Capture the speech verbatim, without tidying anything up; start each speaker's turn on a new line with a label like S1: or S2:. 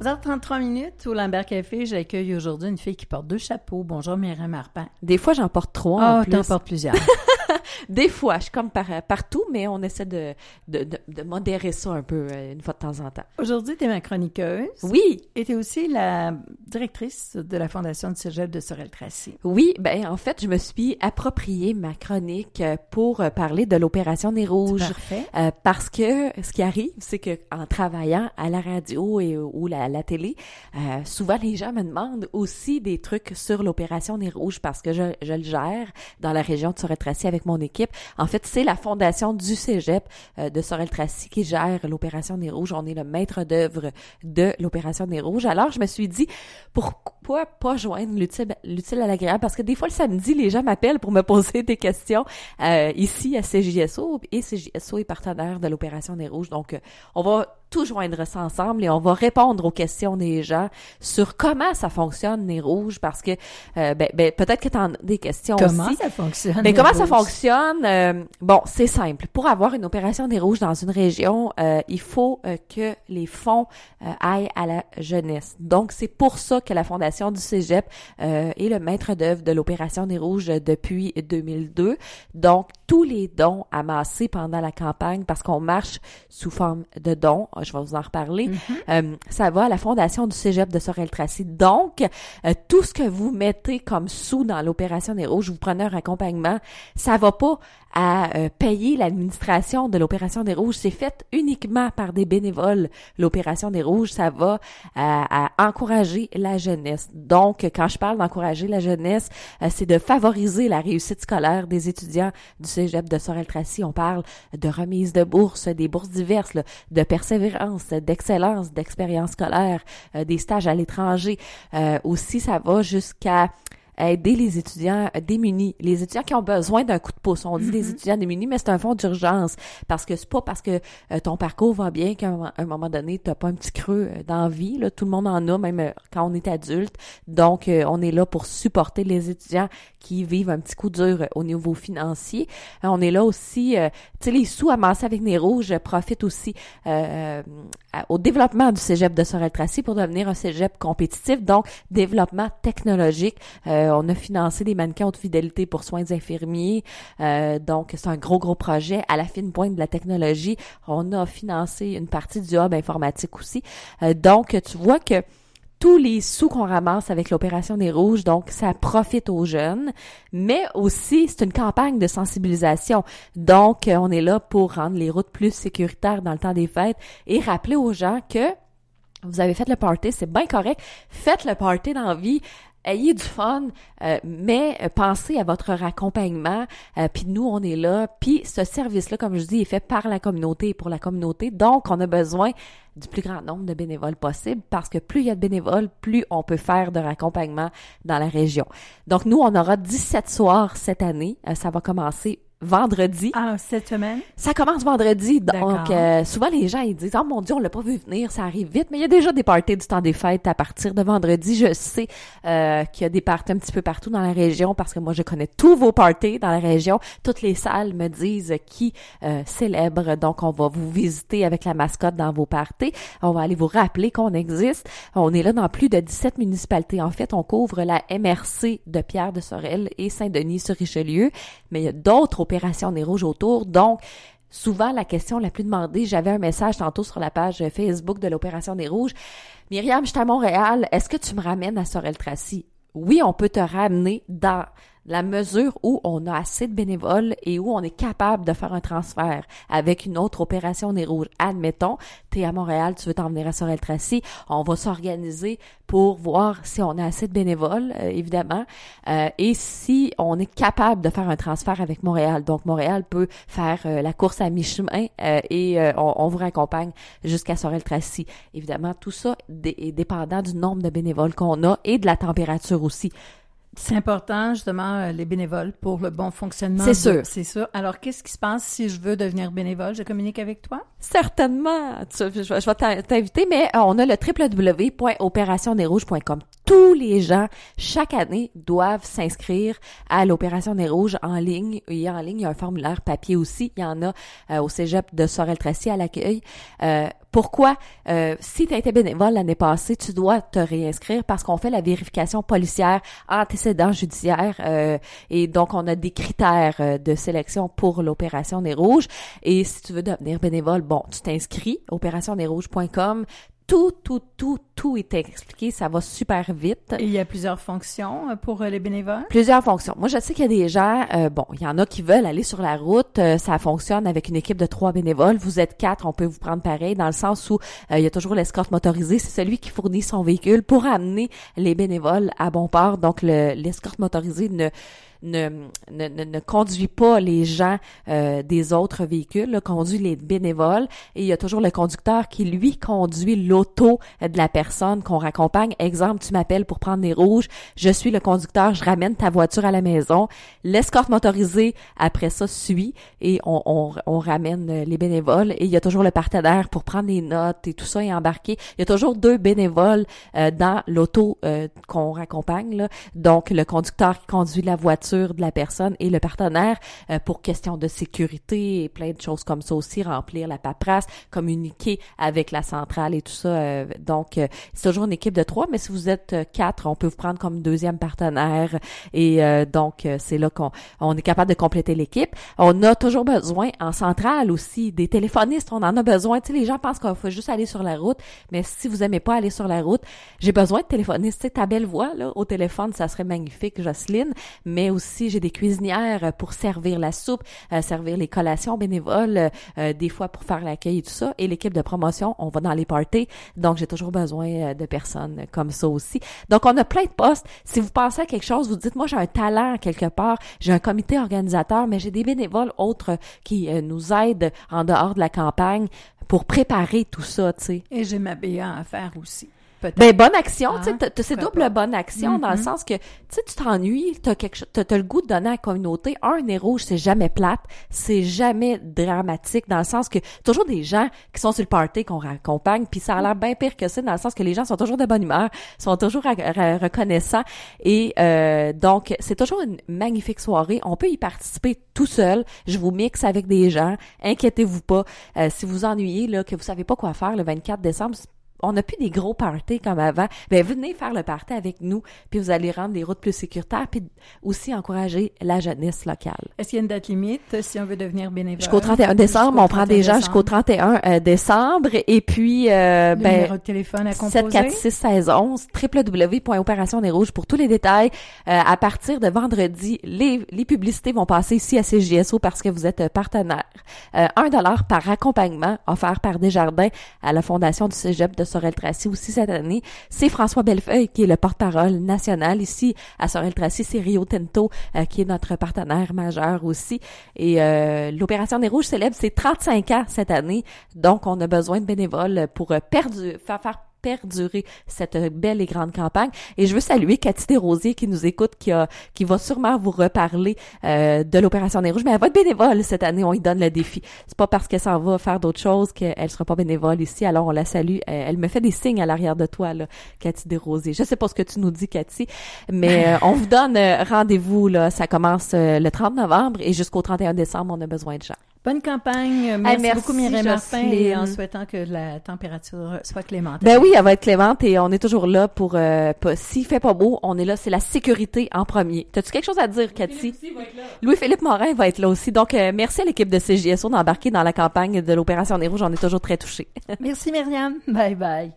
S1: onze heures trente-trois minutes au Lambert Café. J'accueille aujourd'hui une fille qui porte deux chapeaux. Bonjour, Myriam Marpin.
S2: Des fois, j'en porte trois
S1: oh,
S2: en plus.
S1: Ah, t'en portes plusieurs.
S2: Des fois, je suis comme par, partout, mais on essaie de, de, de, de modérer ça un peu une fois de temps en temps.
S1: Aujourd'hui, tu es ma chroniqueuse.
S2: Oui.
S1: Et tu es aussi la directrice de la Fondation du Cégep de Sorel-Tracy.
S2: Oui, ben en fait, je me suis approprié ma chronique pour parler de l'opération Nez Rouge.
S1: C'est parfait.
S2: Euh, parce que ce qui arrive, c'est que en travaillant à la radio et ou la, la télé, euh, souvent les gens me demandent aussi des trucs sur l'opération Nez Rouge parce que je, je le gère dans la région de Sorel-Tracy avec mon équipe. En fait, c'est la fondation du Cégep euh, de Sorel-Tracy qui gère l'opération Nez Rouge. On est le maître d'œuvre de l'opération Nez Rouge. Alors, je me suis dit, pourquoi pas joindre l'utile, l'utile à l'agréable? Parce que des fois, le samedi, les gens m'appellent pour me poser des questions euh, ici à C J S O et C J S O est partenaire de l'opération Nez Rouge. Donc, euh, on va tout joindre ça ensemble et on va répondre aux questions des gens sur comment ça fonctionne Nez Rouge parce que euh, ben, ben peut-être que tu as des questions
S1: comment
S2: aussi.
S1: Comment ça fonctionne?
S2: Ben, comment ça fonctionne? Euh, bon, c'est simple. Pour avoir une opération Nez Rouge dans une région, euh, il faut euh, que les fonds euh, aillent à la jeunesse. Donc, c'est pour ça que la Fondation du Cégep euh, est le maître d'œuvre de l'opération Nez Rouge depuis deux mille deux. Donc, tous les dons amassés pendant la campagne, parce qu'on marche sous forme de dons, je vais vous en reparler, mm-hmm. euh, ça va à la Fondation du Cégep de Sorel-Tracy. Donc, euh, tout ce que vous mettez comme sous dans l'opération Nez Rouge, vous prenez un accompagnement, ça va pas à euh, payer l'administration de l'opération Nez Rouge. C'est fait uniquement par des bénévoles. L'opération Nez Rouge, ça va à, à encourager la jeunesse. Donc, quand je parle d'encourager la jeunesse, euh, c'est de favoriser la réussite scolaire des étudiants du Cégep de Sorel-Tracy. On parle de remise de bourses, des bourses diverses, là, de persévérance, d'excellence, d'expérience scolaire, euh, des stages à l'étranger. Euh, aussi, ça va jusqu'à aider les étudiants démunis, les étudiants qui ont besoin d'un coup de pouce. On dit mm-hmm. des étudiants démunis, mais c'est un fonds d'urgence parce que c'est pas parce que euh, ton parcours va bien qu'à un, un moment donné, t'as pas un petit creux euh, dans la vie. Là. Tout le monde en a, même euh, quand on est adulte. Donc, euh, on est là pour supporter les étudiants qui vivent un petit coup dur euh, au niveau financier. Euh, on est là aussi, euh, tu sais, les sous amassés avec Nez Rouge profitent aussi euh, à, au développement du Cégep de Sorel-Tracy pour devenir un Cégep compétitif. Donc, développement technologique. Euh, on a financé des mannequins haute fidélité pour soins infirmiers. Euh, donc, c'est un gros, gros projet à la fine pointe de la technologie. On a financé une partie du hub informatique aussi. Euh, donc, tu vois que tous les sous qu'on ramasse avec l'opération Nez Rouge, donc ça profite aux jeunes, mais aussi c'est une campagne de sensibilisation. Donc, on est là pour rendre les routes plus sécuritaires dans le temps des fêtes et rappeler aux gens que vous avez fait le party, c'est bien correct. Faites le party dans la vie. Ayez du fun, euh, mais pensez à votre accompagnement, euh, puis nous, on est là. Puis ce service-là, comme je dis, est fait par la communauté et pour la communauté. Donc, on a besoin du plus grand nombre de bénévoles possible parce que plus il y a de bénévoles, plus on peut faire de l'accompagnement dans la région. Donc, nous, on aura dix-sept soirs cette année. Euh, ça va commencer vendredi.
S1: Ah, cette semaine?
S2: Ça commence vendredi. Donc, euh, souvent, les gens, ils disent, « Oh mon Dieu, on l'a pas vu venir, ça arrive vite. » Mais il y a déjà des parties du temps des fêtes à partir de vendredi. Je sais euh, qu'il y a des parties un petit peu partout dans la région parce que moi, je connais tous vos parties dans la région. Toutes les salles me disent qui euh, célèbrent. Donc, on va vous visiter avec la mascotte dans vos parties. On va aller vous rappeler qu'on existe. On est là dans plus de dix-sept municipalités. En fait, on couvre la M R C de Pierre de Sorel et Saint-Denis-sur-Richelieu. Mais il y a d'autres opérations Opération Nez Rouge autour. Donc, souvent, la question la plus demandée, j'avais un message tantôt sur la page Facebook de l'Opération Nez Rouge. « Myriam, je suis à Montréal. Est-ce que tu me ramènes à Sorel-Tracy? » Oui, on peut te ramener dans la mesure où on a assez de bénévoles et où on est capable de faire un transfert avec une autre opération Nez Rouge. Admettons, tu es à Montréal, tu veux t'en venir à Sorel-Tracy, on va s'organiser pour voir si on a assez de bénévoles, euh, évidemment, euh, et si on est capable de faire un transfert avec Montréal. Donc, Montréal peut faire euh, la course à mi-chemin euh, et euh, on, on vous raccompagne jusqu'à Sorel-Tracy. Évidemment, tout ça d- est dépendant du nombre de bénévoles qu'on a et de la température aussi.
S1: C'est important, justement, les bénévoles pour le bon fonctionnement.
S2: C'est
S1: de,
S2: sûr.
S1: C'est sûr. Alors, qu'est-ce qui se passe si je veux devenir bénévole? Je communique avec toi?
S2: Certainement. Tu, je, je vais t'inviter, mais on a le w w w point opération nez rouge point com. Tout tous les gens, chaque année, doivent s'inscrire à l'Opération Nez Rouge en ligne. Et en ligne, il y a un formulaire papier aussi. Il y en a euh, au cégep de Sorel-Tracy à l'accueil. Euh, pourquoi? Euh, si tu as été bénévole l'année passée, tu dois te réinscrire parce qu'on fait la vérification policière, antécédents judiciaires. Euh, et donc, on a des critères euh, de sélection pour l'Opération Nez Rouge. Et si tu veux devenir bénévole, bon, tu t'inscris, opération nez rouge point com. Tout, tout, tout, tout est expliqué. Ça va super vite.
S1: Et il y a plusieurs fonctions pour les bénévoles?
S2: Plusieurs fonctions. Moi, je sais qu'il y a des gens, euh, bon, il y en a qui veulent aller sur la route. Euh, ça fonctionne avec une équipe de trois bénévoles. Vous êtes quatre, on peut vous prendre pareil, dans le sens où euh, il y a toujours l'escorte motorisée. C'est celui qui fournit son véhicule pour amener les bénévoles à bon port. Donc, le, l'escorte motorisée ne... Ne, ne, ne, ne conduit pas les gens euh, des autres véhicules, là, conduit les bénévoles, et il y a toujours le conducteur qui, lui, conduit l'auto de la personne qu'on raccompagne. Exemple, tu m'appelles pour prendre les rouges, je suis le conducteur, je ramène ta voiture à la maison, l'escorte motorisée, après ça, suit, et on, on, on ramène les bénévoles, et il y a toujours le partenaire pour prendre les notes, et tout ça est embarqué. Il y a toujours deux bénévoles euh, dans l'auto euh, qu'on raccompagne, là. Donc, le conducteur qui conduit la voiture de la personne et le partenaire euh, pour question de sécurité et plein de choses comme ça aussi, remplir la paperasse, communiquer avec la centrale et tout ça. Euh, donc, euh, c'est toujours une équipe de trois, mais si vous êtes euh, quatre, on peut vous prendre comme deuxième partenaire et euh, donc, euh, c'est là qu'on on est capable de compléter l'équipe. On a toujours besoin en centrale aussi des téléphonistes, on en a besoin. Tu sais, les gens pensent qu'il faut juste aller sur la route, mais si vous aimez pas aller sur la route, j'ai besoin de téléphonistes. Tu sais, ta belle voix là, au téléphone, ça serait magnifique, Jocelyne, mais aussi Aussi, j'ai des cuisinières pour servir la soupe, euh, servir les collations bénévoles, euh, des fois pour faire l'accueil et tout ça. Et l'équipe de promotion, on va dans les parties. Donc, j'ai toujours besoin de personnes comme ça aussi. Donc, on a plein de postes. Si vous pensez à quelque chose, vous dites, moi, j'ai un talent quelque part, j'ai un comité organisateur, mais j'ai des bénévoles autres qui euh, nous aident en dehors de la campagne pour préparer tout ça, tu sais.
S1: Et j'ai ma B A à faire aussi. Peut-être.
S2: Ben, bonne action,
S1: Ah,
S2: tu sais, t'as, t'as c'est double bonne action
S1: Mm-hmm.
S2: dans le sens que, tu sais, tu t'ennuies, t'as quelque chose, t'as, t'as le goût de donner à la communauté. Un nez rouge, c'est jamais plate, c'est jamais dramatique dans le sens que toujours des gens qui sont sur le party qu'on raccompagne, puis ça a l'air bien pire que ça dans le sens que les gens sont toujours de bonne humeur, sont toujours ra- ra- reconnaissants et euh, donc c'est toujours une magnifique soirée. On peut y participer tout seul. Je vous mixe avec des gens, inquiétez-vous pas. Euh, si vous ennuyez là, que vous savez pas quoi faire le vingt-quatre décembre, on n'a plus des gros parties comme avant, ben venez faire le party avec nous, puis vous allez rendre les routes plus sécuritaires, puis aussi encourager la jeunesse locale.
S1: Est-ce qu'il y a une date limite si on veut devenir bénévole?
S2: Jusqu'au trente et un décembre, on prend des gens jusqu'au trente et un euh, décembre, et puis euh,
S1: le
S2: ben
S1: numéro de téléphone à composer?
S2: sept quatre six seize onze, w w w point opération nez rouge pour tous les détails. Euh, à partir de vendredi, les, les publicités vont passer ici à C J S O parce que vous êtes partenaire. Euh, un dollar par accompagnement offert par Desjardins à la Fondation du Cégep de Sorel-Tracy aussi cette année. C'est François Bellefeuille qui est le porte-parole national ici à Sorel-Tracy. C'est Rio Tinto euh, qui est notre partenaire majeur aussi. Et euh, l'Opération Nez Rouge célèbre ses trente-cinq ans cette année. Donc, on a besoin de bénévoles pour euh, perdu, faire, faire perdurer cette belle et grande campagne. Et je veux saluer Cathy Desrosiers qui nous écoute, qui a, qui va sûrement vous reparler euh, de l'Opération Nez Rouge. Mais elle va être bénévole cette année, on lui donne le défi. C'est pas parce qu'elle s'en va faire d'autres choses qu'elle sera pas bénévole ici. Alors on la salue. Elle, elle me fait des signes à l'arrière de toi, là, Cathy Desrosiers. Je sais pas ce que tu nous dis, Cathy, mais euh, on vous donne euh, rendez-vous, là. Ça commence euh, le trente novembre et jusqu'au trente et un décembre, on a besoin de gens.
S1: Bonne campagne. Merci,
S2: hey, merci
S1: beaucoup, Mireille Martin,
S2: Jocelyne.
S1: et en souhaitant que la température soit clémente.
S2: Ben oui, elle va être clémente et on est toujours là pour... Euh, pas, s'il fait pas beau, on est là, c'est la sécurité en premier. T'as-tu quelque chose à dire, Cathy? Louis-Philippe Morin va être là aussi. Donc, euh, merci à l'équipe de C J S O d'embarquer dans la campagne de l'Opération Nez Rouge. On est toujours très touchés.
S1: Merci, Myriam. Bye bye.